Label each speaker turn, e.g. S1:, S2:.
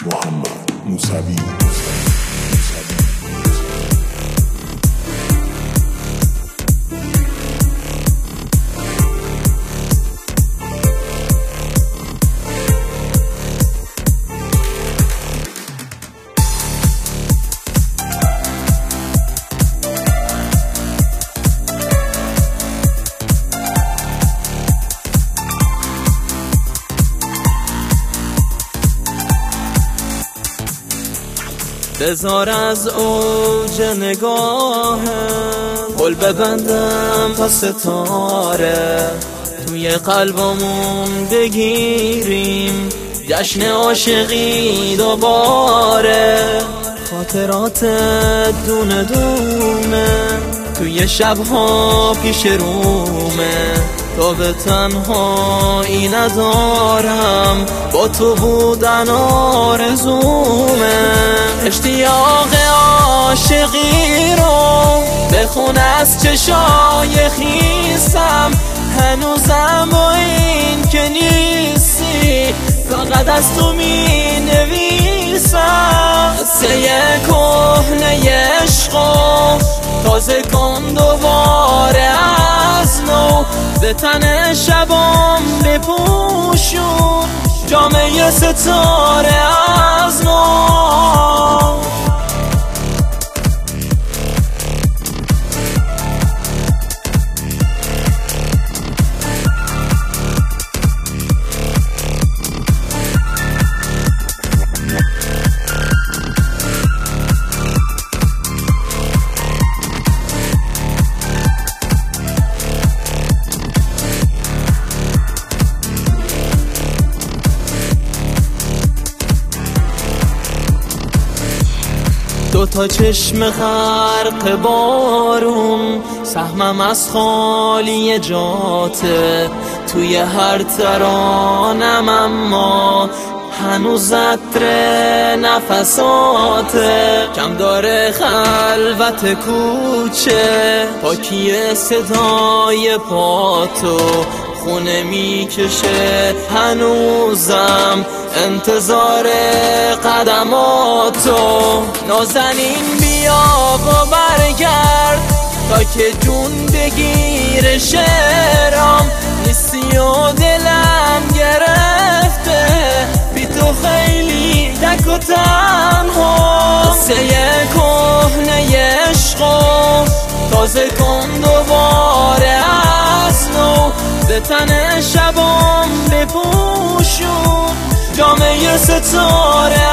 S1: محمد موسوی.
S2: بذار از اوج نگاهم گل ببندم تا ستاره توی قلبمون بگیریم جشن عاشقی دوباره. خاطرات دونه دونه توی شبها پیش رومه، تو به تنهایی ندارم، با تو بودن آرزومه. اشتیاق عاشقی رو بخون از چشای خیسم، هنوزم با این که نیستی فقط از تو می نویسم. قصه کهنه عشقو تازه کن دوباره از نو، به تن شبام بپوشون جامعه ستاره از نو. دوتا چشم غرق بارون، سهمم از خالی جاته توی هر ترانم، اما هنوز عطر نفساته. کم داره خلوت کوچه، پاکی صدای پاتو خونه میکشه، هنوزم انتظار قدماتو. نازنین بیا و برگرد تا که جون بگیر شعرم، نیستی و دلم گرفته بی تو خیلی تک و تنها. قصه کهنه عشقو تازه کن دوباره از نو، به تن شبام بپوشون جامعه ستاره